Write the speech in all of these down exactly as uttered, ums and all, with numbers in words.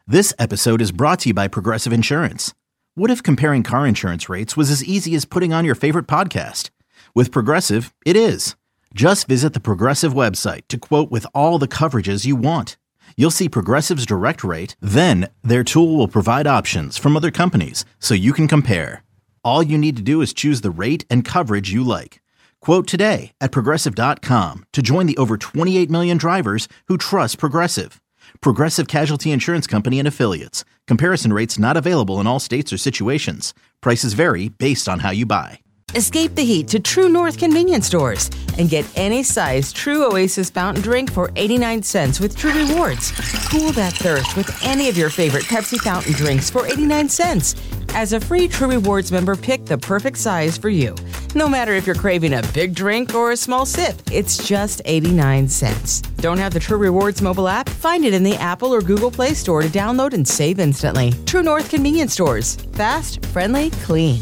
This episode is brought to you by Progressive Insurance. What if comparing car insurance rates was as easy as putting on your favorite podcast? With Progressive, it is. Just visit the Progressive website to quote with all the coverages you want. You'll see Progressive's direct rate, then their tool will provide options from other companies so you can compare. All you need to do is choose the rate and coverage you like. Quote today at progressive dot com to join the over twenty-eight million drivers who trust Progressive. Progressive Casualty Insurance Company and Affiliates. Comparison rates not available in all states or situations. Prices vary based on how you buy. Escape the heat to True North convenience stores and get any size True Oasis fountain drink for eighty-nine cents with True Rewards. Cool that thirst with any of your favorite Pepsi fountain drinks for eighty-nine cents. As a free True Rewards member, pick the perfect size for you. No matter if you're craving a big drink or a small sip, it's just eighty-nine cents. Don't have the True Rewards mobile app? Find it in the Apple or Google Play Store to download and save instantly. True North convenience stores. Fast, friendly, clean.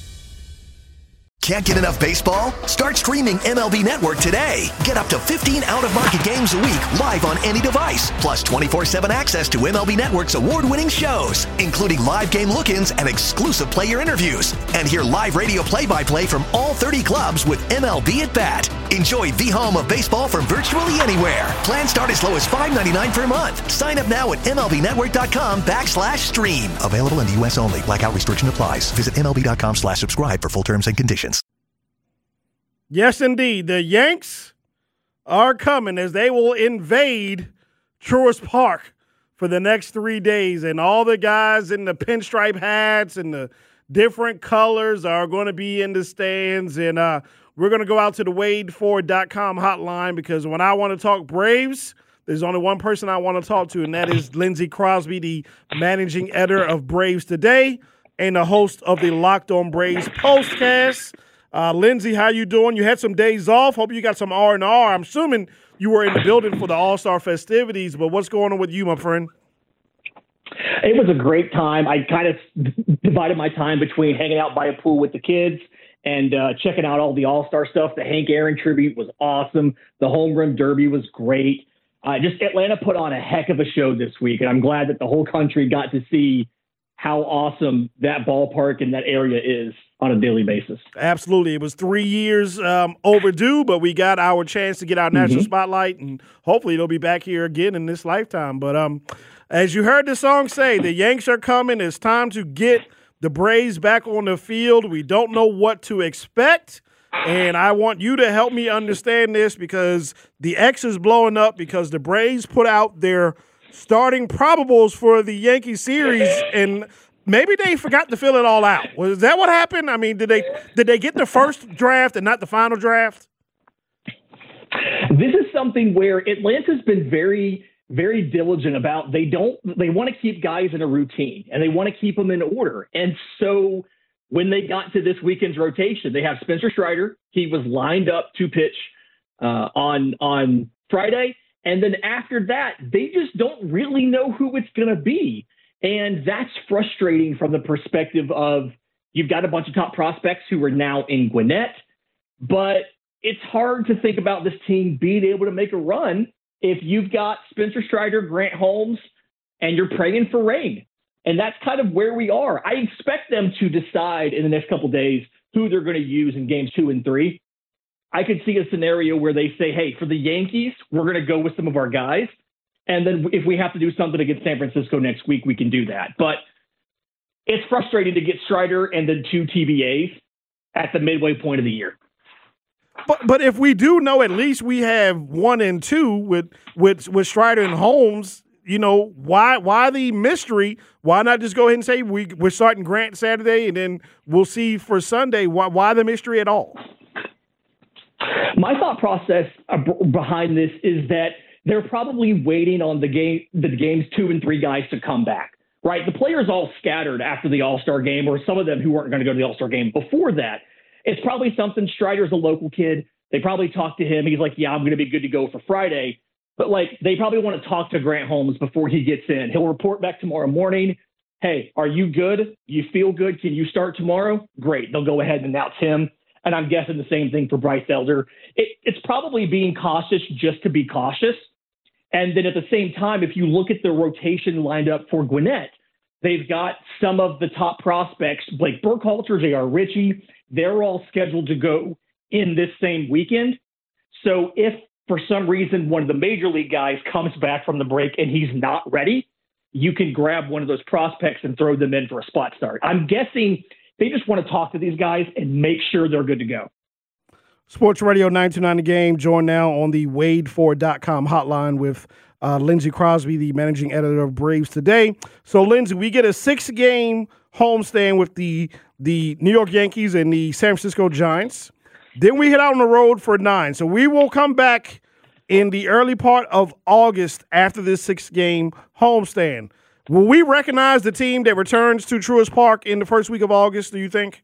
Can't get enough baseball? Start streaming M L B Network today. Get up to fifteen out-of-market games a week live on any device, plus twenty-four seven access to M L B Network's award-winning shows, including live game look-ins and exclusive player interviews. And hear live radio play-by-play from all thirty clubs with M L B at Bat. Enjoy the home of baseball from virtually anywhere. Plans start as low as five ninety-nine per month. Sign up now at MLBnetwork.com backslash stream. Available in the U S only. Blackout restriction applies. Visit MLB.com slash subscribe for full terms and conditions. Yes, indeed. The Yanks are coming as they will invade Truist Park for the next three days. And all the guys in the pinstripe hats and the different colors are going to be in the stands. And uh, we're going to go out to the Wade Ford dot com hotline because when I want to talk Braves, there's only one person I want to talk to, and that is Lindsey Crosby, the managing editor of Braves Today and the host of the Locked On Braves postcast. Uh, Lindsey, how you doing? You had some days off. Hope you got some R and R. I'm assuming you were in the building for the All-Star festivities, but what's going on with you, my friend? It was a great time. I kind of divided my time between hanging out by a pool with the kids and uh, checking out all the All-Star stuff. The Hank Aaron tribute was awesome. The Home Run Derby was great. Uh, just Atlanta put on a heck of a show this week, and I'm glad that the whole country got to see how awesome that ballpark and that area is on a daily basis. Absolutely. It was three years um, overdue, but we got our chance to get our national mm-hmm. spotlight, and hopefully it'll be back here again in this lifetime. But um, as you heard the song say, the Yanks are coming. It's time to get the Braves back on the field. We don't know what to expect, and I want you to help me understand this because the X is blowing up because the Braves put out their starting probables for the Yankee series, and maybe they forgot to fill it all out. Was that what happened? I mean, did they did they get the first draft and not the final draft? This is something where Atlanta's been very, very diligent about. They don't. They want to keep guys in a routine, and they want to keep them in order. And so when they got to this weekend's rotation, they have Spencer Strider. He was lined up to pitch uh, on on Friday. And then after that, they just don't really know who it's going to be. And that's frustrating from the perspective of you've got a bunch of top prospects who are now in Gwinnett, but it's hard to think about this team being able to make a run if you've got Spencer Strider, Grant Holmes, and you're praying for rain. And that's kind of where we are. I expect them to decide in the next couple of days who they're going to use in games two and three. I could see a scenario where they say, hey, for the Yankees, we're going to go with some of our guys. And then if we have to do something against San Francisco next week, we can do that. But it's frustrating to get Strider and then two T B As at the midway point of the year. But but if we do know at least we have one and two with with, with Strider and Holmes, you know, why why the mystery? Why not just go ahead and say we, we're starting Grant Saturday and then we'll see for Sunday? Why, why the mystery at all? My thought process behind this is that they're probably waiting on the game, the games two and three guys to come back, right? The players all scattered after the All-Star game, or some of them who weren't going to go to the All-Star game before that. It's probably something. Strider's a local kid. They probably talked to him. He's like, yeah, I'm going to be good to go for Friday. But like, they probably want to talk to Grant Holmes before he gets in. He'll report back tomorrow morning. Hey, are you good? You feel good? Can you start tomorrow? Great. They'll go ahead and announce him. And I'm guessing the same thing for Bryce Elder. It, it's probably being cautious just to be cautious. And then at the same time, if you look at the rotation lined up for Gwinnett, they've got some of the top prospects, Blake Burkhalter, J R. Ritchie. They're all scheduled to go in this same weekend. So if for some reason one of the major league guys comes back from the break and he's not ready, you can grab one of those prospects and throw them in for a spot start. I'm guessing they just want to talk to these guys and make sure they're good to go. Sports Radio nine two nine The Game, joined now on the Wade Ford dot com hotline with uh, Lindsey Crosby, the managing editor of Braves Today. So, Lindsey, we get a six-game homestand with the the New York Yankees and the San Francisco Giants. Then we head out on the road for nine. So we will come back in the early part of August after this six-game homestand. Will we recognize the team that returns to Truist Park in the first week of August, do you think?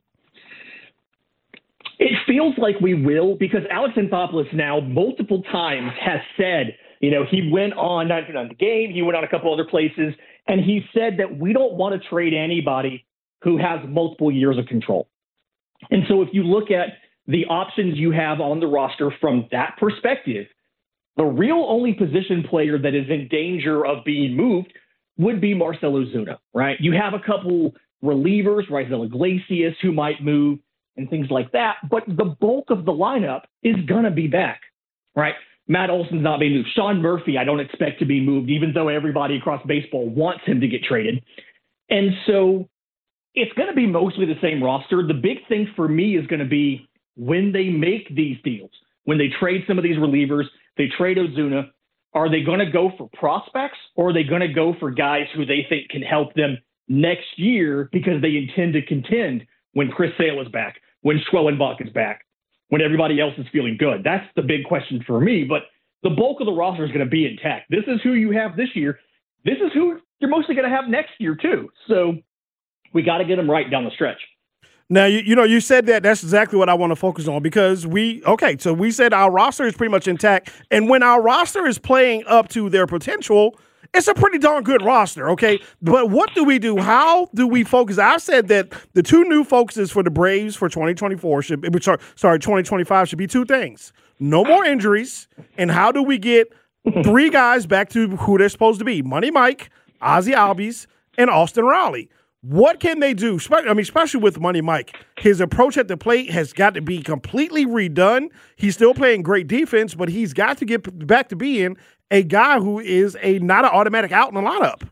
It feels like we will, because Alex Anthopoulos now multiple times has said, you know, he went on nine two nine The Game, he went on a couple other places, and he said that we don't want to trade anybody who has multiple years of control. And so if you look at the options you have on the roster from that perspective, the real only position player that is in danger of being moved would be Marcell Ozuna, right? You have a couple relievers, Raisel Iglesias, who might move and things like that, but the bulk of the lineup is going to be back, right? Matt Olson's not being moved. Sean Murphy, I don't expect to be moved, even though everybody across baseball wants him to get traded. And so it's going to be mostly the same roster. The big thing for me is going to be when they make these deals, when they trade some of these relievers, they trade Ozuna, are they going to go for prospects, or are they going to go for guys who they think can help them next year because they intend to contend when Chris Sale is back, when Schwellenbach is back, when everybody else is feeling good? That's the big question for me. But the bulk of the roster is going to be intact. This is who you have this year. This is who you're mostly going to have next year too. So we got to get them right down the stretch. Now, you, you know, you said that. That's exactly what I want to focus on, because we, okay, so we said our roster is pretty much intact. And when our roster is playing up to their potential, it's a pretty darn good roster, okay? But what do we do? How do we focus? I said that the two new focuses for the Braves for twenty twenty-four should, sorry, sorry, twenty twenty-five should be two things. No more injuries, and how do we get three guys back to who they're supposed to be? Money Mike, Ozzie Albies, and Austin Riley. What can they do? I mean, especially with Money Mike. His approach at the plate has got to be completely redone. He's still playing great defense, but he's got to get back to being a guy who is a not an automatic out in the lineup.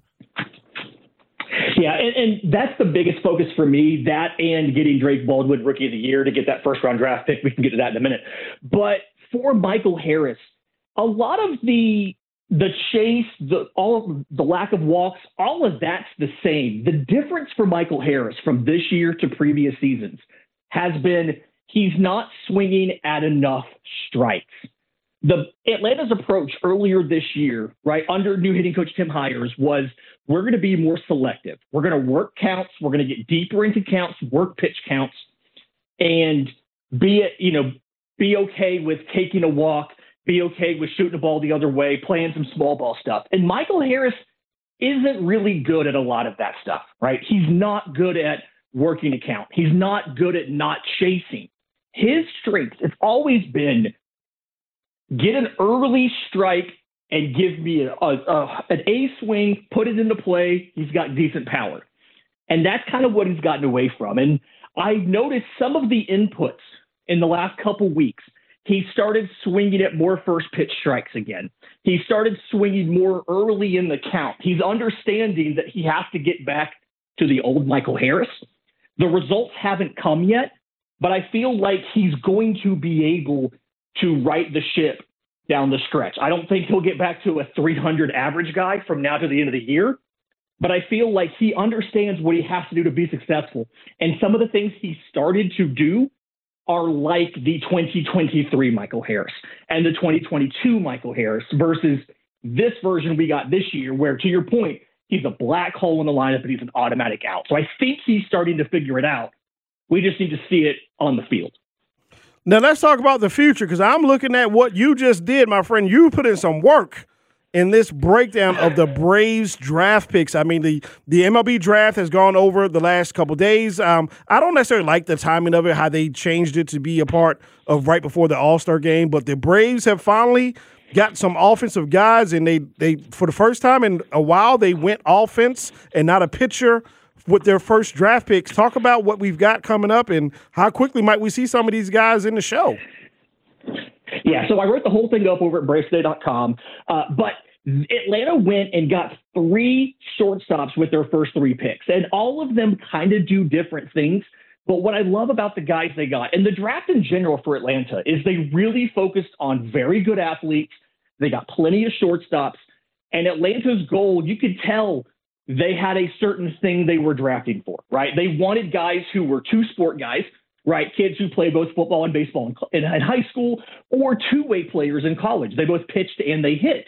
Yeah, and, and that's the biggest focus for me, that and getting Drake Baldwin Rookie of the Year to get that first-round draft pick. We can get to that in a minute. But for Michael Harris, a lot of the the chase, the all of the lack of walks, all of that's the same. The difference for Michael Harris from this year to previous seasons has been he's not swinging at enough strikes. The Atlanta's approach earlier this year, right, under new hitting coach Tim Hyers, was we're going to be more selective. We're going to work counts. We're going to get deeper into counts, work pitch counts, and be, you know, be okay with taking a walk, be okay with shooting the ball the other way, playing some small ball stuff. And Michael Harris isn't really good at a lot of that stuff, right? He's not good at working a count. He's not good at not chasing. His strength has always been get an early strike and give me a, a, a, an A swing, put it into play. He's got decent power. And that's kind of what he's gotten away from. And I noticed some of the inputs in the last couple weeks. He started swinging at more first pitch strikes again. He started swinging more early in the count. He's understanding that he has to get back to the old Michael Harris. The results haven't come yet, but I feel like he's going to be able to right the ship down the stretch. I don't think he'll get back to a three hundred average guy from now to the end of the year, but I feel like he understands what he has to do to be successful. And some of the things he started to do are like the twenty twenty-three Michael Harris and the twenty twenty-two Michael Harris versus this version we got this year, where, to your point, he's a black hole in the lineup and he's an automatic out. So I think he's starting to figure it out. We just need to see it on the field. Now, let's talk about the future, because I'm looking at what you just did, my friend. You put in some work in this breakdown of the Braves draft picks. I mean, the, the M L B draft has gone over the last couple of days. Um, I don't necessarily like the timing of it, how they changed it to be a part of right before the All-Star game, but the Braves have finally got some offensive guys, and they, they for the first time in a while, they went offense and not a pitcher with their first draft picks. Talk about what we've got coming up and how quickly might we see some of these guys in the show. Yeah, so I wrote the whole thing up over at braves today dot com, uh, but Atlanta went and got three shortstops with their first three picks, and all of them kind of do different things. But what I love about the guys they got, and the draft in general for Atlanta, is they really focused on very good athletes. They got plenty of shortstops. And Atlanta's goal, you could tell they had a certain thing they were drafting for, right? They wanted guys who were two-sport guys, right? Kids who play both football and baseball in, in high school, or two-way players in college. They both pitched and they hit.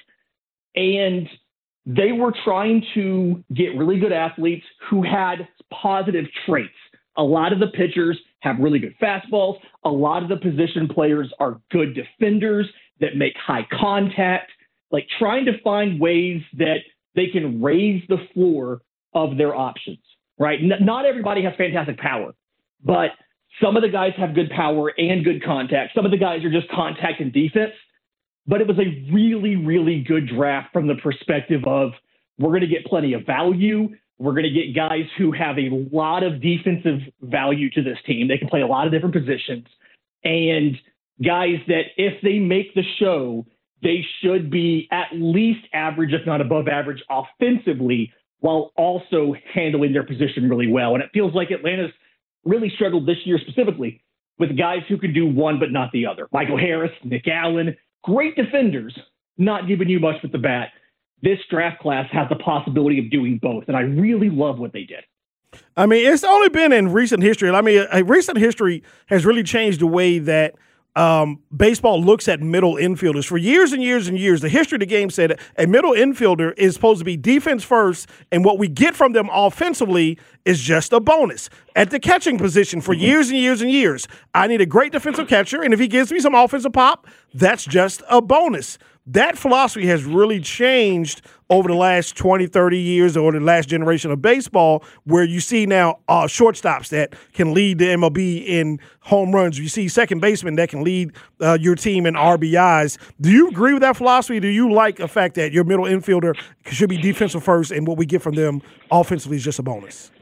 And they were trying to get really good athletes who had positive traits. A lot of the pitchers have really good fastballs. A lot of the position players are good defenders that make high contact, like trying to find ways that they can raise the floor of their options, right? N- not everybody has fantastic power, but some of the guys have good power and good contact. Some of the guys are just contact and defense. But it was a really, really good draft from the perspective of we're going to get plenty of value. We're going to get guys who have a lot of defensive value to this team. They can play a lot of different positions. And guys that if they make the show, they should be at least average, if not above average, offensively, while also handling their position really well. And it feels like Atlanta's really struggled this year specifically with guys who can do one but not the other. Michael Harris, Nick Allen, great defenders, not giving you much with the bat. This draft class has the possibility of doing both, and I really love what they did. I mean, it's only been in recent history. I mean, a recent history has really changed the way that um, baseball looks at middle infielders. For years and years and years, the history of the game said a middle infielder is supposed to be defense first, and what we get from them offensively is just a bonus. At the catching position for years and years and years, I need a great defensive catcher, and if he gives me some offensive pop, that's just a bonus. That philosophy has really changed over the last twenty, thirty years or the last generation of baseball, where you see now uh, shortstops that can lead the M L B in home runs. You see second basemen that can lead uh, your team in R B Is. Do you agree with that philosophy? Do you like the fact that your middle infielder should be defensive first and what we get from them offensively is just a bonus?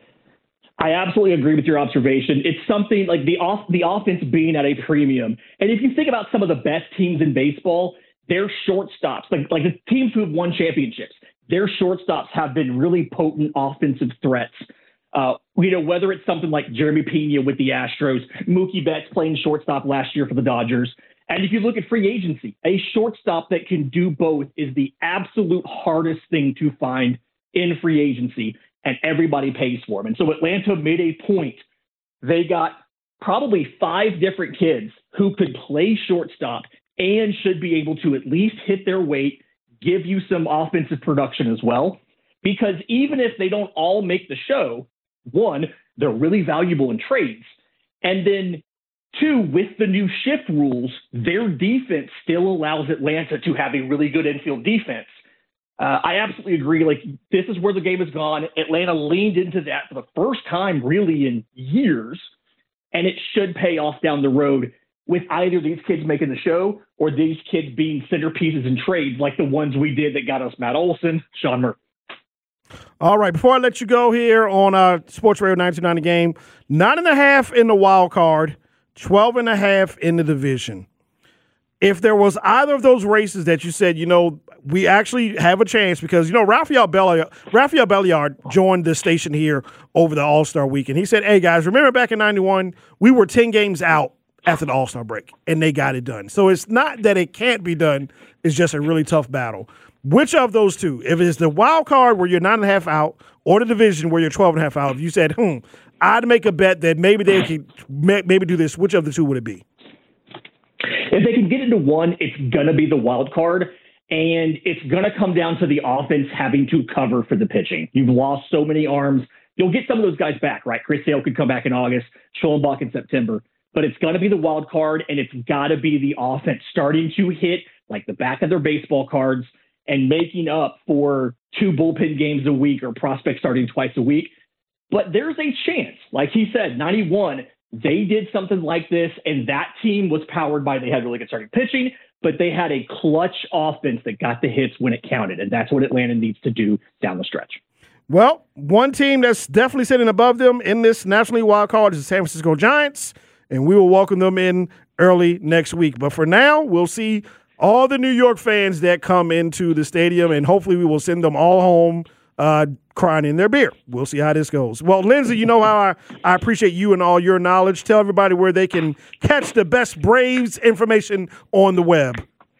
I absolutely agree with your observation. It's something like the off the offense being at a premium. And if you think about some of the best teams in baseball, their shortstops, like, like the teams who have won championships, their shortstops have been really potent offensive threats. Uh, you know, whether it's something like Jeremy Pena with the Astros, Mookie Betts playing shortstop last year for the Dodgers. And if you look at free agency, a shortstop that can do both is the absolute hardest thing to find in free agency, and everybody pays for them. And so Atlanta made a point. They got probably five different kids who could play shortstop and should be able to at least hit their weight, give you some offensive production as well. Because even if they don't all make the show, one, they're really valuable in trades. And then two, with the new shift rules, their defense still allows Atlanta to have a really good infield defense. Uh, I absolutely agree. Like, this is where the game has gone. Atlanta leaned into that for the first time really in years, and it should pay off down the road with either these kids making the show or these kids being centerpieces in trades like the ones we did that got us Matt Olson, Sean Murphy. All right, before I let you go here on uh, Sports Radio nine two nine The Game, nine and a half in the wild card, twelve and a half in the division. If there was either of those races that you said, you know, we actually have a chance because, you know, Rafael Belliard, Rafael Belliard joined the station here over the All-Star weekend. He said, hey, guys, remember back in ninety-one, we were ten games out after the All-Star break, and they got it done. So it's not that it can't be done. It's just a really tough battle. Which of those two, if it's the wild card where you're nine and a half out or the division where you're twelve and a half out, if you said, hmm, I'd make a bet that maybe they could maybe do this, which of the two would it be? If they can get into one, it's going to be the wild card, and it's going to come down to the offense having to cover for the pitching. You've lost so many arms. You'll get some of those guys back, right? Chris Sale could come back in August, Schoenbach in September. But it's going to be the wild card, and it's got to be the offense starting to hit like the back of their baseball cards and making up for two bullpen games a week or prospects starting twice a week. But there's a chance. Like he said, ninety-one, they did something like this, and that team was powered by they had really good starting pitching. but they had a clutch offense that got the hits when it counted, and that's what Atlanta needs to do down the stretch. Well, one team that's definitely sitting above them in this National League wild card is the San Francisco Giants, and we will welcome them in early next week. But for now, we'll see all the New York fans that come into the stadium, and hopefully we will send them all home uh, crying in their beer. We'll see how this goes. Well, Lindsay, you know how I, I appreciate you and all your knowledge. Tell everybody where they can catch the best Braves information on the web.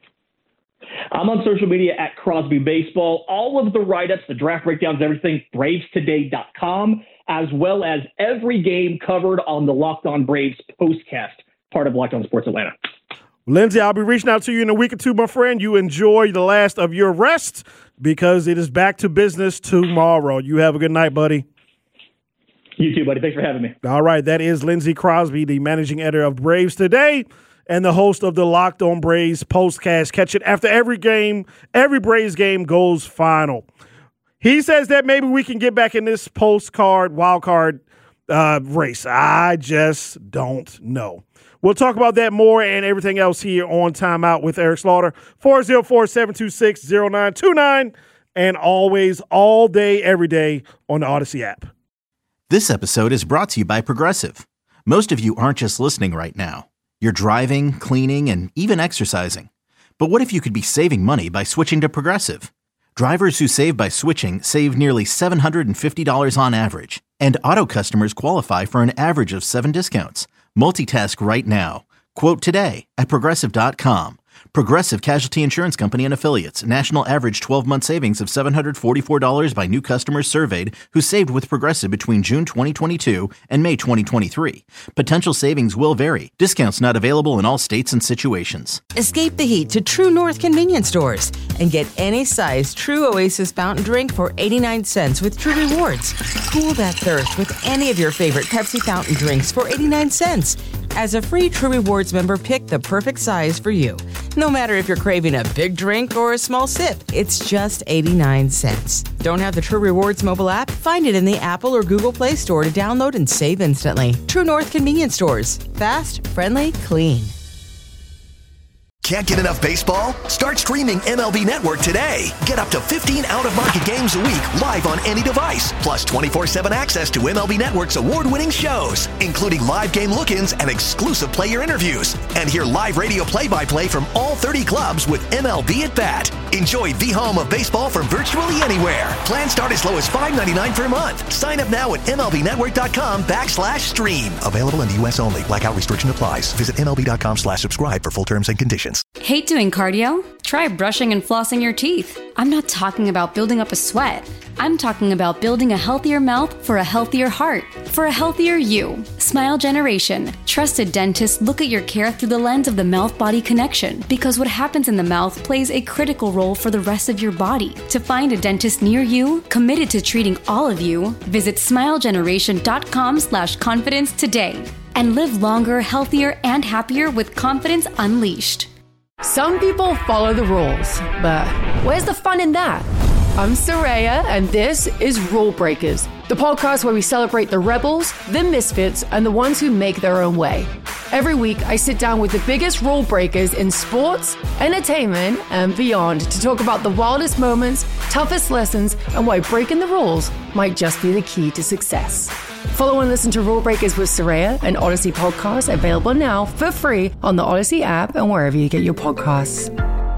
I'm on social media at Crosby Baseball. All of the write-ups, the draft breakdowns, everything, braves today dot com, as well as every game covered on the Locked On Braves postcast, part of Locked On Sports Atlanta. Lindsay, I'll be reaching out to you in a week or two, my friend. You enjoy the last of your rest because it is back to business tomorrow. You have a good night, buddy. You too, buddy. Thanks for having me. All right. That is Lindsay Crosby, the managing editor of Braves Today and the host of the Locked On Braves postcast. Catch it after every game. Every Braves game goes final. He says that maybe we can get back in this postcard, wild card uh, race. I just don't know. We'll talk about that more and everything else here on Timeout with Eric Slaughter. four oh four, seven two six, oh nine two nine. And always, all day, every day on the Odyssey app. This episode is brought to you by Progressive. Most of you aren't just listening right now. You're driving, cleaning, and even exercising. But what if you could be saving money by switching to Progressive? Drivers who save by switching save nearly seven hundred fifty dollars on average. And auto customers qualify for an average of seven discounts. Multitask right now. Quote today at Progressive dot com. Progressive Casualty Insurance Company and Affiliates. National average twelve-month savings of seven hundred forty-four dollars by new customers surveyed who saved with Progressive between June twenty twenty-two and May twenty twenty-three. Potential savings will vary. Discounts not available in all states and situations. Escape the heat to True North convenience stores and get any size True Oasis fountain drink for eighty-nine cents with True Rewards. Cool that thirst with any of your favorite Pepsi fountain drinks for eighty-nine cents. As a free True Rewards member, pick the perfect size for you. No matter if you're craving a big drink or a small sip, it's just eighty-nine cents. Don't have the True Rewards mobile app? Find it in the Apple or Google Play Store to download and save instantly. True North convenience stores. Fast, friendly, clean. Can't get enough baseball? Start streaming M L B Network today. Get up to fifteen out-of-market games a week live on any device. Plus twenty-four seven access to M L B Network's award-winning shows, including live game look-ins and exclusive player interviews. And hear live radio play-by-play from all thirty clubs with M L B at Bat. Enjoy the home of baseball from virtually anywhere. Plans start as low as five ninety-nine per month. Sign up now at M L B network dot com backslash stream. Available in the U S only. Blackout restriction applies. Visit M L B dot com slash subscribe for full terms and conditions. Hate doing cardio? Try brushing and flossing your teeth. I'm not talking about building up a sweat. I'm talking about building a healthier mouth for a healthier heart, for a healthier you. Smile Generation. Trusted dentists look at your care through the lens of the mouth-body connection because what happens in the mouth plays a critical role for the rest of your body. To find a dentist near you, committed to treating all of you, visit smile generation dot com slash confidence today and live longer, healthier, and happier with confidence unleashed. Some people follow the rules, but where's the fun in that? I'm Soraya, and this is Rule Breakers, the podcast where we celebrate the rebels, the misfits, and the ones who make their own way. Every week, I sit down with the biggest rule breakers in sports, entertainment, and beyond to talk about the wildest moments, toughest lessons, and why breaking the rules might just be the key to success. Follow and listen to Rule Breakers with Soraya, an Odyssey podcast available now for free on the Odyssey app and wherever you get your podcasts.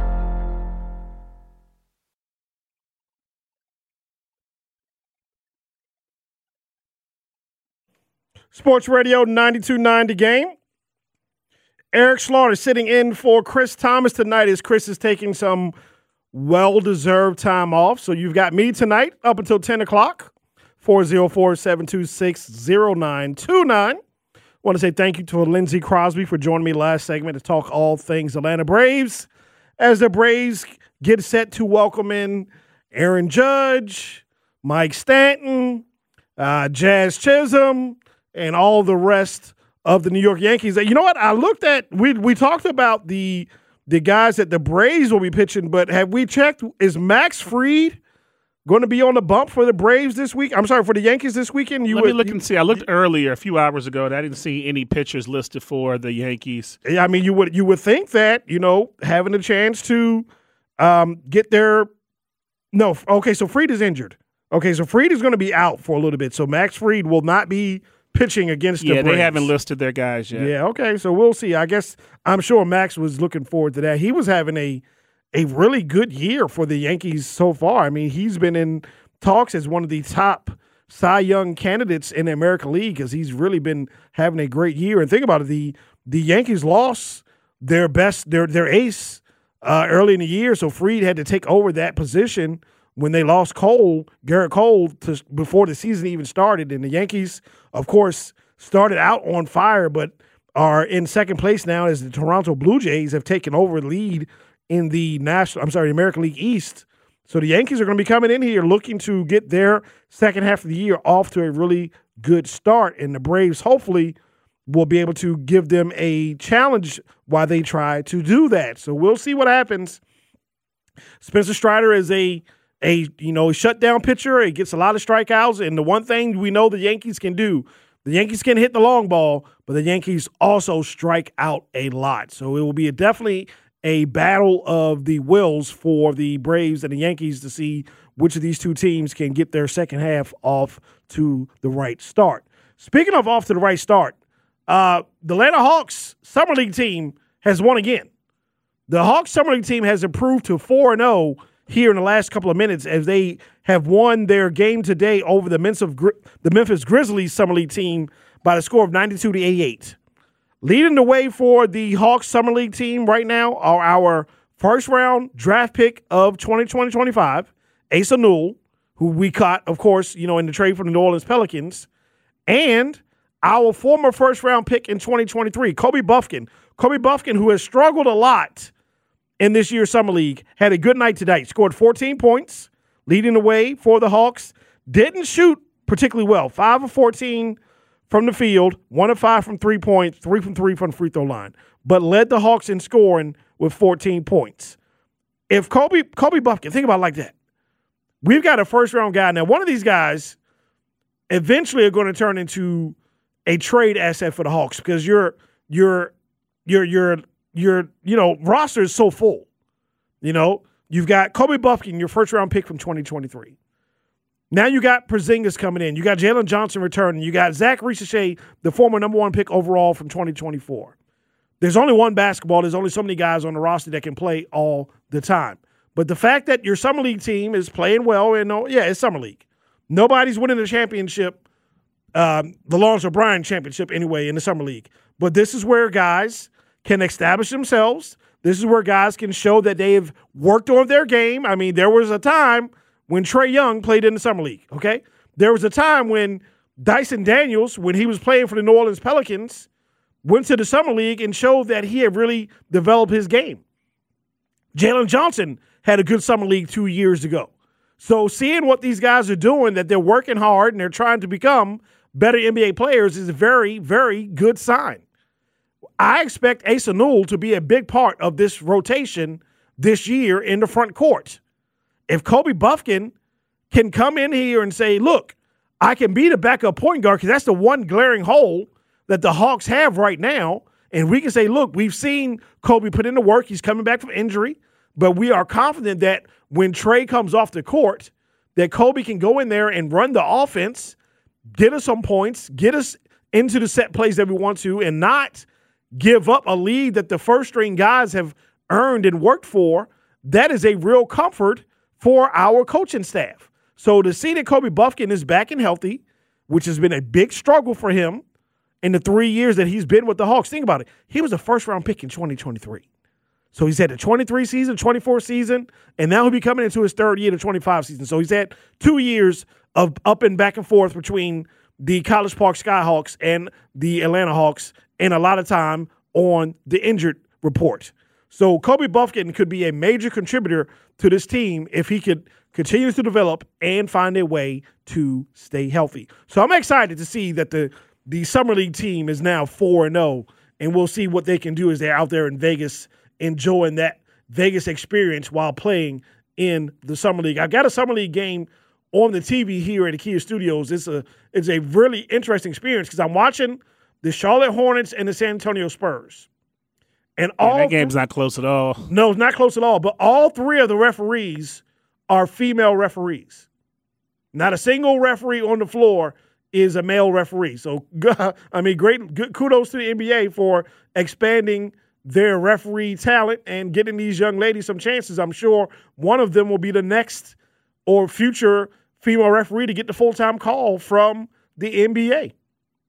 Sports Radio ninety-two point nine The Game. Eric Slaughter sitting in for Chris Thomas tonight as Chris is taking some well-deserved time off. So you've got me tonight up until ten o'clock. four oh four, seven two six, oh nine two nine. I want to say thank you to Lindsay Crosby for joining me last segment to talk all things Atlanta Braves as the Braves get set to welcome in Aaron Judge, Mike Stanton, uh, Jazz Chisholm, and all the rest of the New York Yankees. You know what? I looked at, we we talked about the the guys that the Braves will be pitching, but have we checked, is Max Fried going to be on the bump for the Braves this week? I'm sorry, for the Yankees this weekend? You Let would, me look you, and see. I looked earlier, a few hours ago, and I didn't see any pitchers listed for the Yankees. Yeah, I mean, you would you would think that, you know, having a chance to um, get their – no, okay, so Fried is injured. Okay, so Fried is going to be out for a little bit. So Max Fried will not be pitching against yeah, the Braves. Yeah, they haven't listed their guys yet. Yeah, okay, so we'll see. I guess I'm sure Max was looking forward to that. He was having a a really good year for the Yankees so far. I mean, he's been in talks as one of the top Cy Young candidates in the American League because he's really been having a great year. And think about it, the the Yankees lost their best, their their ace uh, early in the year, so Fried had to take over that position when they lost Cole, Garrett Cole, to, before the season even started. And the Yankees, of course, started out on fire, but are in second place now as the Toronto Blue Jays have taken over the lead in the national, I'm sorry, the American League East. So the Yankees are going to be coming in here looking to get their second half of the year off to a really good start. And the Braves hopefully will be able to give them a challenge while they try to do that. So we'll see what happens. Spencer Strider is a A you know shutdown pitcher. He gets a lot of strikeouts, and the one thing we know the Yankees can do, the Yankees can hit the long ball, but the Yankees also strike out a lot. So it will be a, definitely a battle of the wills for the Braves and the Yankees to see which of these two teams can get their second half off to the right start. Speaking of off to the right start, uh, the Atlanta Hawks Summer League team has won again. The Hawks Summer League team has improved to four and oh here in the last couple of minutes as they have won their game today over the Memphis, the Memphis Grizzlies Summer League team by the score of ninety-two to eighty-eight. Leading the way for the Hawks Summer League team right now are our first-round draft pick of twenty twenty twenty-five, Asa Newell, who we caught, of course, you know, in the trade from the New Orleans Pelicans, and our former first-round pick in twenty twenty-three, Kobe Buffkin. Kobe Buffkin, who has struggled a lot in this year's Summer League, had a good night tonight. Scored fourteen points, leading the way for the Hawks. Didn't shoot particularly well. five of fourteen from the field, one of five from three-point, three from three from the free throw line, but led the Hawks in scoring with fourteen points. If Kobe Kobe Buffkin, think about it like that. We've got a first-round guy. Now, one of these guys eventually are going to turn into a trade asset for the Hawks because your your your your your you know roster is so full. You know, you've got Kobe Buffkin, your first-round pick from twenty twenty-three. Now you got Porzingis coming in. You got Jalen Johnson returning. You got Zach Ricochet, the former number one pick overall from twenty twenty-four. There's only one basketball. There's only so many guys on the roster that can play all the time. But the fact that your Summer League team is playing well, and yeah, it's Summer League. Nobody's winning a championship, um, the Lawrence O'Brien championship anyway, in the Summer League. But this is where guys can establish themselves. This is where guys can show that they've worked on their game. I mean, there was a time when Trae Young played in the Summer League, okay? There was a time when Dyson Daniels, when he was playing for the New Orleans Pelicans, went to the Summer League and showed that he had really developed his game. Jalen Johnson had a good Summer League two years ago. So seeing what these guys are doing, that they're working hard and they're trying to become better N B A players is a very, very good sign. I expect Asa Newell to be a big part of this rotation this year in the front court. If Kobe Buffkin can come in here and say, look, I can be the backup point guard because that's the one glaring hole that the Hawks have right now, and we can say, look, we've seen Kobe put in the work. He's coming back from injury, but we are confident that when Trae comes off the court, that Kobe can go in there and run the offense, get us some points, get us into the set plays that we want to, and not give up a lead that the first-string guys have earned and worked for. That is a real comfort for our coaching staff. So to see that Kobe Buffkin is back and healthy, which has been a big struggle for him in the three years that he's been with the Hawks. Think about it. He was a first-round pick in twenty twenty-three. So he's had a twenty-three season, twenty-four season, and now he'll be coming into his third year, the twenty-five season. So he's had two years of up and back and forth between the College Park Skyhawks and the Atlanta Hawks, and a lot of time on the injured report. So Kobe Buffkin could be a major contributor to this team if he could continue to develop and find a way to stay healthy. So I'm excited to see that the, the Summer League team is now four and oh, and we'll see what they can do as they're out there in Vegas enjoying that Vegas experience while playing in the Summer League. I got a Summer League game on the T V here at the Kia Studios. It's a it's a really interesting experience because I'm watching the Charlotte Hornets and the San Antonio Spurs. And yeah, all that game's not close at all. No, it's not close at all. But all three of the referees are female referees. Not a single referee on the floor is a male referee. So, I mean, great good, kudos to the N B A for expanding their referee talent and getting these young ladies some chances. I'm sure one of them will be the next or future female referee to get the full-time call from the N B A.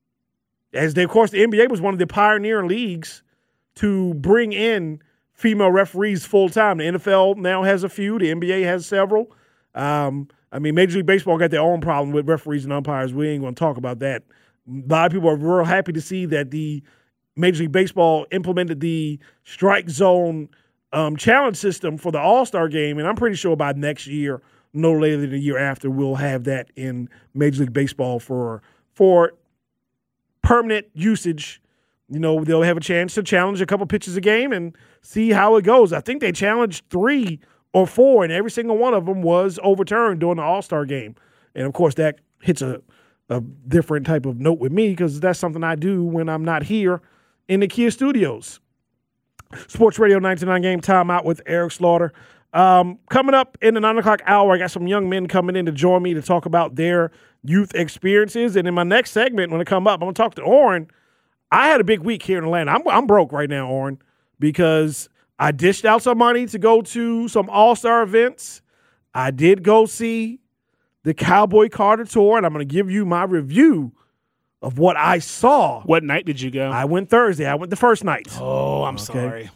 As they, of course, the N B A was one of the pioneering leagues to bring in female referees full-time. The N F L now has a few. The N B A has several. Um, I mean, Major League Baseball got their own problem with referees and umpires. We ain't going to talk about that. A lot of people are real happy to see that the Major League Baseball implemented the strike zone um, challenge system for the All-Star game, and I'm pretty sure by next year, no later than the year after, we'll have that in Major League Baseball for for permanent usage. You know, they'll have a chance to challenge a couple pitches a game and see how it goes. I think they challenged three or four, and every single one of them was overturned during the All-Star game. And, of course, that hits a, a different type of note with me because that's something I do when I'm not here in the Kia Studios. Sports Radio ninety-nine Game Timeout with Eric Slaughter. Um, coming up in the nine o'clock hour, I got some young men coming in to join me to talk about their youth experiences. And in my next segment, when I come up, I'm going to talk to Oren. I had a big week here in Atlanta. I'm, I'm broke right now, Oren, because I dished out some money to go to some All-Star events. I did go see the Cowboy Carter Tour, and I'm going to give you my review of what I saw. What night did you go? I went Thursday. I went the first night. Oh, I'm okay. sorry.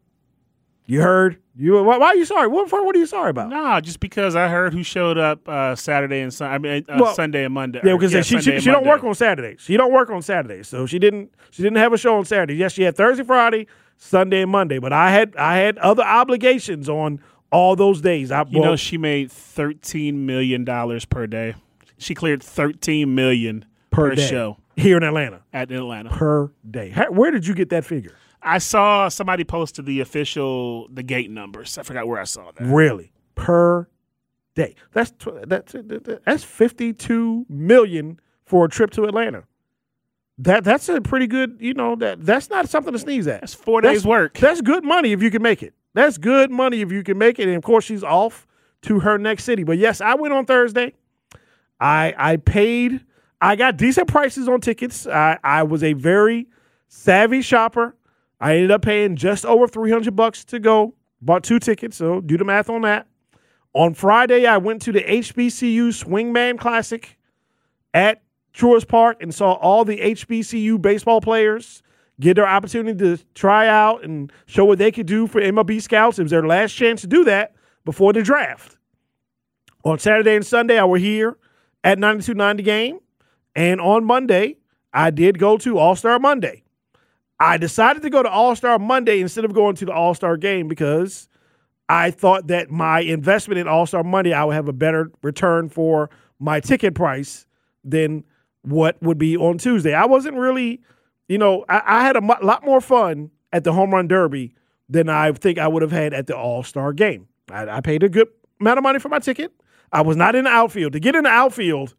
You heard? You why, why are you sorry? What, what are you sorry about? Nah, just because I heard who showed up uh, Saturday and Sun- I mean uh, well, Sunday and Monday. Yeah, because yeah, she she, she don't work on Saturdays. She don't work on Saturdays, so she didn't she didn't have a show on Saturday. Yes, she had Thursday, Friday, Sunday, and Monday. But I had I had other obligations on all those days. I, you well, know, she made thirteen million dollars per day. She cleared thirteen million dollars per, per day, show here in Atlanta. At Atlanta per day. How, where did you get that figure? I saw somebody posted the official the gate numbers. I forgot where I saw that. Really, per day. That's that's that's fifty-two million dollars for a trip to Atlanta. That that's a pretty good. You know that that's not something to sneeze at. That's four days that's, work. That's good money if you can make it. That's good money if you can make it. And of course, she's off to her next city. But yes, I went on Thursday. I I paid. I got decent prices on tickets. I I was a very savvy shopper. I ended up paying just over three hundred bucks to go. Bought two tickets, so do the math on that. On Friday, I went to the H B C U Swingman Classic at Truist Park and saw all the H B C U baseball players get their opportunity to try out and show what they could do for M L B scouts. It was their last chance to do that before the draft. On Saturday and Sunday, I were here at ninety-two ninety Game. And on Monday, I did go to All-Star Monday. I decided to go to All-Star Monday instead of going to the All-Star Game because I thought that my investment in All-Star Monday, I would have a better return for my ticket price than what would be on Tuesday. I wasn't really, you know, I, I had a m- lot more fun at the Home Run Derby than I think I would have had at the All-Star Game. I, I paid a good amount of money for my ticket. I was not in the outfield. To get in the outfield,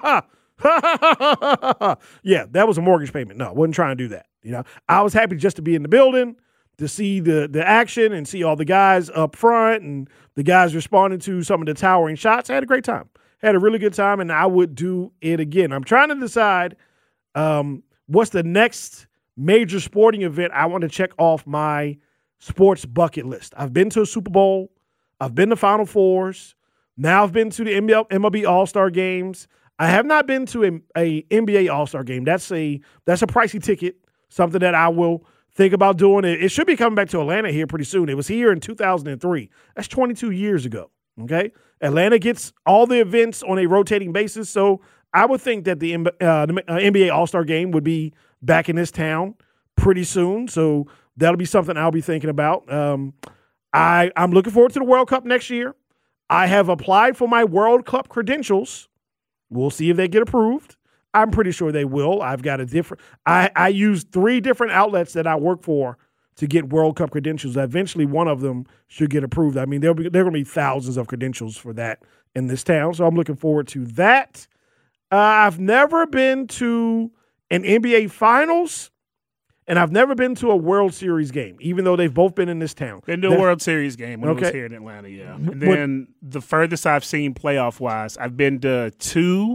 yeah, that was a mortgage payment. No, I wasn't trying to do that. You know, I was happy just to be in the building, to see the the action and see all the guys up front and the guys responding to some of the towering shots. I had a great time. Had a really good time, and I would do it again. I'm trying to decide um, what's the next major sporting event I want to check off my sports bucket list. I've been to a Super Bowl. I've been to Final Fours. Now I've been to the M L B All-Star games. I have not been to a, a N B A All-Star game. That's a that's a pricey ticket, something that I will think about doing. It, it should be coming back to Atlanta here pretty soon. It was here in two thousand three. That's twenty-two years ago, okay? Atlanta gets all the events on a rotating basis, so I would think that the, uh, the N B A All-Star game would be back in this town pretty soon, so that'll be something I'll be thinking about. Um, I, I'm looking forward to the World Cup next year. I have applied for my World Cup credentials. We'll see if they get approved. I'm pretty sure they will. I've got a different – I I use three different outlets that I work for to get World Cup credentials. Eventually, one of them should get approved. I mean, there'll be there are going to be thousands of credentials for that in this town, so I'm looking forward to that. Uh, I've never been to an N B A Finals, and I've never been to a World Series game, even though they've both been in this town. Been to a World Series game when okay. it was here in Atlanta, yeah. And then what, the furthest I've seen playoff-wise, I've been to two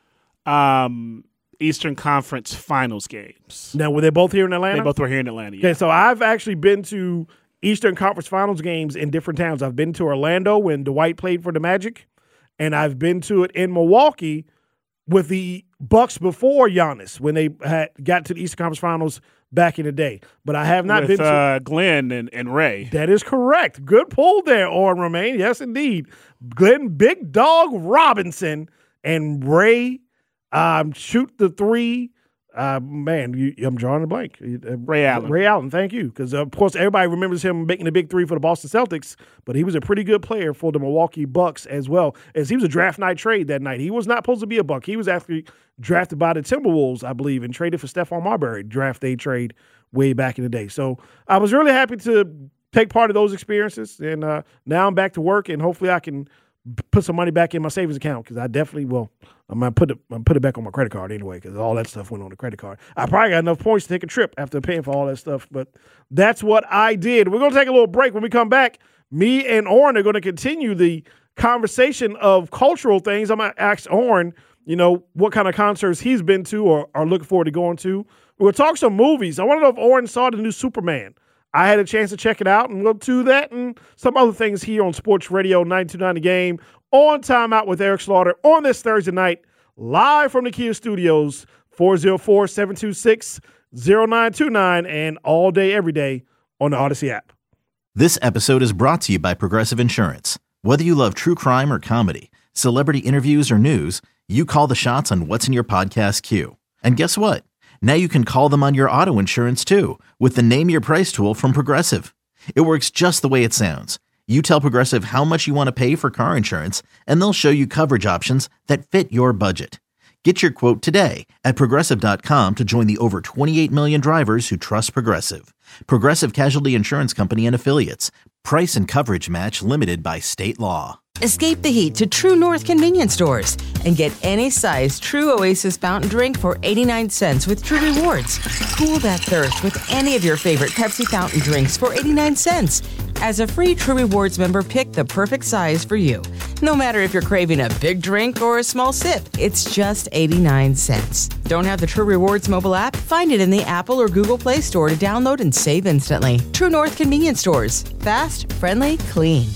um, Eastern Conference Finals games. Now, were they both here in Atlanta? They both were here in Atlanta, yeah. Okay, so I've actually been to Eastern Conference Finals games in different towns. I've been to Orlando when Dwight played for the Magic, and I've been to it in Milwaukee with the Bucks before Giannis when they had got to the Eastern Conference Finals back in the day. But I have not with, been to uh, Glenn and, and Ray. That is correct. Good pull there, Oren Romaine. Yes, indeed. Glenn Big Dog Robinson and Ray um, shoot the three. Uh, man, you, I'm drawing a blank. Ray Allen. Ray Allen, thank you. Because, of course, everybody remembers him making the big three for the Boston Celtics, but he was a pretty good player for the Milwaukee Bucks as well, as he was a draft night trade that night. He was not supposed to be a Buck. He was actually drafted by the Timberwolves, I believe, and traded for Stephon Marbury, draft day trade way back in the day. So I was really happy to take part of those experiences, and uh, now I'm back to work, and hopefully I can put some money back in my savings account because I definitely will. I'm gonna put it. I'm put it back on my credit card anyway because all that stuff went on the credit card. I probably got enough points to take a trip after paying for all that stuff, but that's what I did. We're gonna take a little break. When we come back, me and Oren are gonna continue the conversation of cultural things. I'm gonna ask Oren, you know, what kind of concerts he's been to or are looking forward to going to. We're gonna talk some movies. I want to know if Oren saw the new Superman. I had a chance to check it out, and we'll do that and some other things here on Sports Radio ninety-two point nine The Game on Timeout with Eric Slaughter on this Thursday night, live from the Kia Studios, four oh four, seven two six, oh nine two nine, and all day, every day on the Odyssey app. This episode is brought to you by Progressive Insurance. Whether you love true crime or comedy, celebrity interviews or news, you call the shots on what's in your podcast queue. And guess what? Now you can call them on your auto insurance too with the Name Your Price tool from Progressive. It works just the way it sounds. You tell Progressive how much you want to pay for car insurance, and they'll show you coverage options that fit your budget. Get your quote today at Progressive dot com to join the over twenty-eight million drivers who trust Progressive. Progressive Casualty Insurance Company and Affiliates. Price and coverage match limited by state law. Escape the heat to True North convenience stores and get any size True Oasis fountain drink for eighty-nine cents with True Rewards. Cool that thirst with any of your favorite Pepsi fountain drinks for eighty-nine cents. As a free True Rewards member, pick the perfect size for you. No matter if you're craving a big drink or a small sip, it's just eighty-nine cents. Don't have the True Rewards mobile app? Find it in the Apple or Google Play Store to download and save instantly. True North convenience stores. Fast, friendly, clean.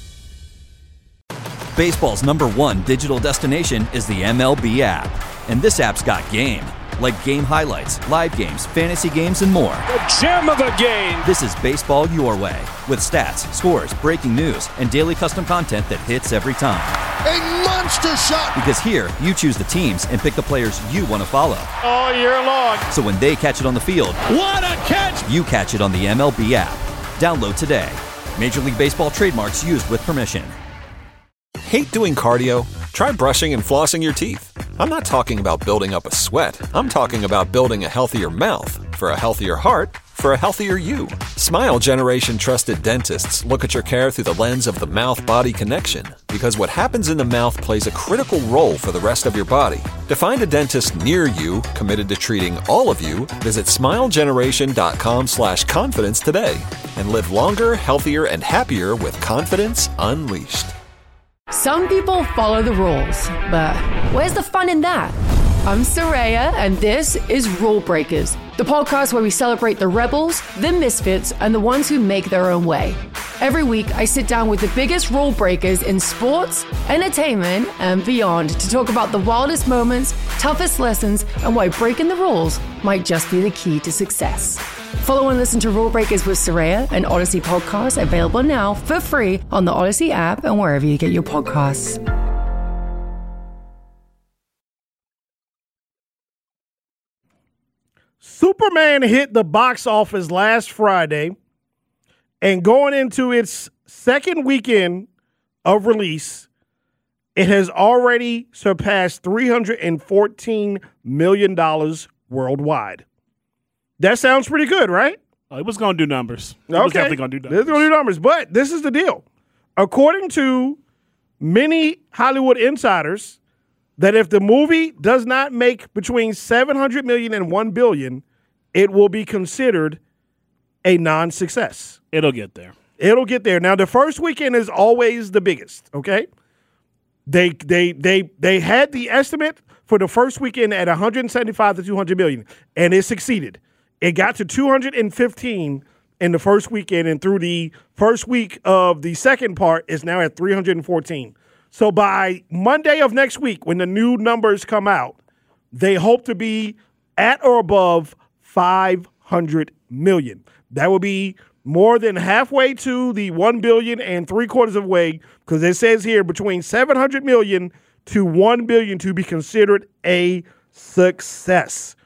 Baseball's number one digital destination is the M L B app. And this app's got game. Like game highlights, live games, fantasy games, and more. The gem of a game! This is baseball your way. With stats, scores, breaking news, and daily custom content that hits every time. A monster shot! Because here, you choose the teams and pick the players you want to follow. All year long. So when they catch it on the field, what a catch! You catch it on the M L B app. Download today. Major League Baseball trademarks used with permission. Hate doing cardio? Try brushing and flossing your teeth. I'm not talking about building up a sweat. I'm talking about building a healthier mouth. For a healthier heart, for a healthier you. Smile Generation trusted dentists look at your care through the lens of the mouth-body connection. Because what happens in the mouth plays a critical role for the rest of your body. To find a dentist near you committed to treating all of you, visit smilegeneration.com slash confidence today. And live longer, healthier, and happier with confidence unleashed. Some people follow the rules, but where's the fun in that? I'm Soraya, and this is Rule Breakers, the podcast where we celebrate the rebels, the misfits, and the ones who make their own way. Every week, I sit down with the biggest rule breakers in sports, entertainment, and beyond to talk about the wildest moments, toughest lessons, and why breaking the rules might just be the key to success. Follow and listen to Rule Breakers with Soraya, an Odyssey podcast available now for free on the Odyssey app and wherever you get your podcasts. Superman hit the box office last Friday, and going into its second weekend of release, it has already surpassed three hundred fourteen million dollars worldwide. That sounds pretty good, right? Oh, it was going to do numbers. It okay. was definitely going to do numbers. It's going to do numbers. But this is the deal. According to many Hollywood insiders, that if the movie does not make between seven hundred million dollars and one billion dollars, it will be considered a non-success. It'll get there. It'll get there. Now, the first weekend is always the biggest, okay? They they they they had the estimate for the first weekend at one hundred seventy-five to two hundred million, and it succeeded. It got to two hundred fifteen in the first weekend, and through the first week of the second part, it's now at three hundred fourteen. So by Monday of next week, when the new numbers come out, they hope to be at or above five hundred million. That will be more than halfway to the one billion and three quarters of way, because it says here between seven hundred million to one billion to be considered a success.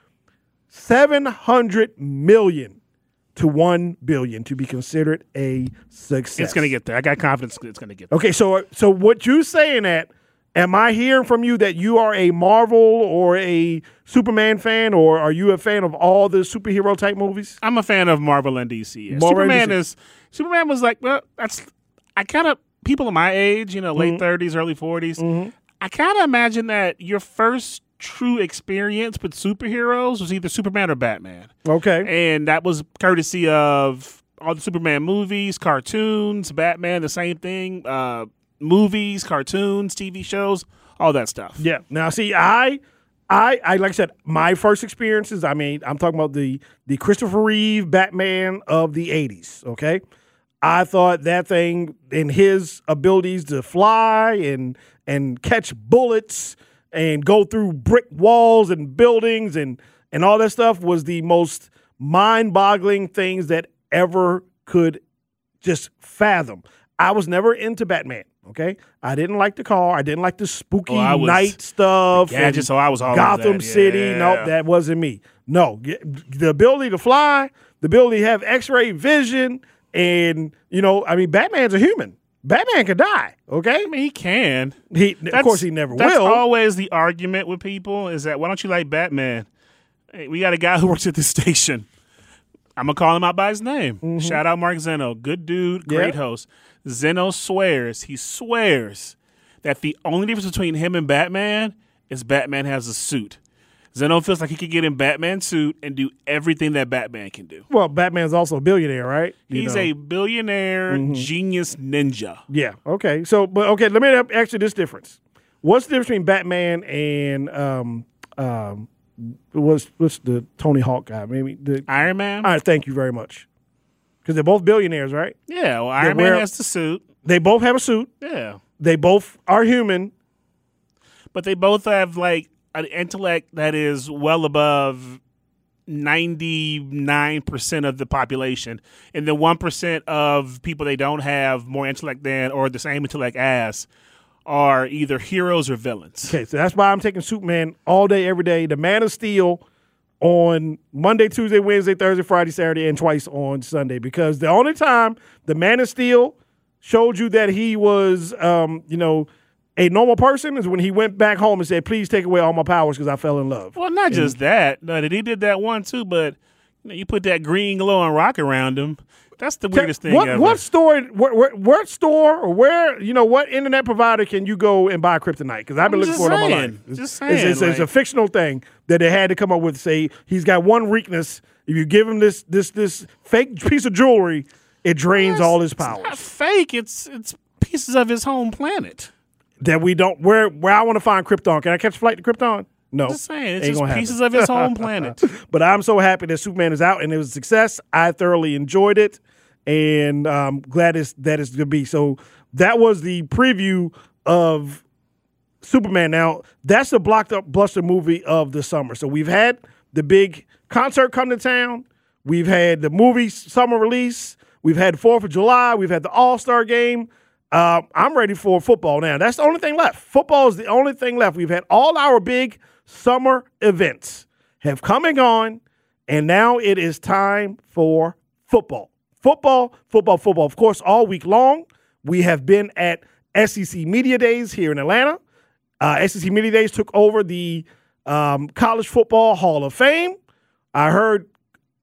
seven hundred million to one billion to be considered a success. It's going to get there. I got confidence it's going to get there. Okay, so so what you saying that, am I hearing from you that you are a Marvel or a Superman fan, or are you a fan of all the superhero type movies? I'm a fan of Marvel and D C. Yeah. Marvel Superman D C. is Superman was like, well, that's I kind of people of my age, you know, late Mm-hmm. thirties, early forties. Mm-hmm. I kind of imagine that your first true experience with superheroes was either Superman or Batman. Okay. And that was courtesy of all the Superman movies, cartoons, Batman, the same thing, uh, movies, cartoons, T V shows, all that stuff. Yeah. Now, see, I, I, I, like I said, my first experiences. I mean, I'm talking about the the Christopher Reeve Batman of the eighties. Okay. I thought that thing and his abilities to fly and and catch bullets and go through brick walls and buildings and and all that stuff was the most mind-boggling things that ever could just fathom. I was never into Batman, okay? I didn't like the car. I didn't like the spooky Oh, I was- night stuff. Yeah, and just so I was all over Gotham that, City. yeah. Nope, that wasn't me. No, the ability to fly, the ability to have X-ray vision, and, you know, I mean, Batman's a human. Batman could die, okay? I mean, he can. He, of That's- course, he never that's will. That's always the argument with people is that, why don't you like Batman? Hey, we got a guy who works at this station. I'm going to call him out by his name. Mm-hmm. Shout out Mark Zeno. Good dude, great Yeah. host. Zeno swears, he swears that the only difference between him and Batman is Batman has a suit. Zeno feels like he could get in Batman's suit and do everything that Batman can do. Well, Batman's also a billionaire, right? You He's know. a billionaire Mhm. genius ninja. Yeah. Okay. So, but okay, let me ask you this difference. What's the difference between Batman and um um what's what's the Tony Hawk guy? Maybe the Iron Man? All right. Thank you very much. Because they're both billionaires, right? Yeah. Well, They Iron Man wear- has the suit. They both have a suit. Yeah. They both are human. But they both have like an intellect that is well above ninety-nine percent of the population. And the one percent of people they don't have more intellect than or the same intellect as are either heroes or villains. Okay, so that's why I'm taking Superman all day, every day. The Man of Steel on Monday, Tuesday, Wednesday, Thursday, Friday, Saturday, and twice on Sunday. Because the only time the Man of Steel showed you that he was, um, you know, a normal person is when he went back home and said, please take away all my powers because I fell in love. Well, not And- just that. No, that he did that one too, but you know, you put that green glowing rock around him. That's the weirdest thing what, ever. What store, what, what, what store or where, you know, what internet provider can you go and buy kryptonite? Because I've been I'm looking just for it all my saying. life. It's, Just it's, it's, saying, it's a like- fictional thing that they had to come up with. Say he's got one weakness. If you give him this this this fake piece of jewelry, it drains all his powers. It's not fake. It's it's pieces of his home planet. That we don't. Where where I want to find Krypton? Can I catch a flight to Krypton? No, Just saying, it's Ain't just gonna happen. pieces of his home planet. But I'm so happy that Superman is out and it was a success. I thoroughly enjoyed it, and um, glad it's, that it's going to be. So that was the preview of Superman. Now, that's the blockbuster movie of the summer. So we've had the big concert come to town. We've had the movie summer release. We've had fourth of July. We've had the All-Star game. Uh, I'm ready for football now. That's the only thing left. Football is the only thing left. We've had all our big summer events have come and gone, and now it is time for football. Football, football, football. Of course, all week long, we have been at S E C Media Days here in Atlanta. Uh, S E C Media Days took over the um, College Football Hall of Fame. I heard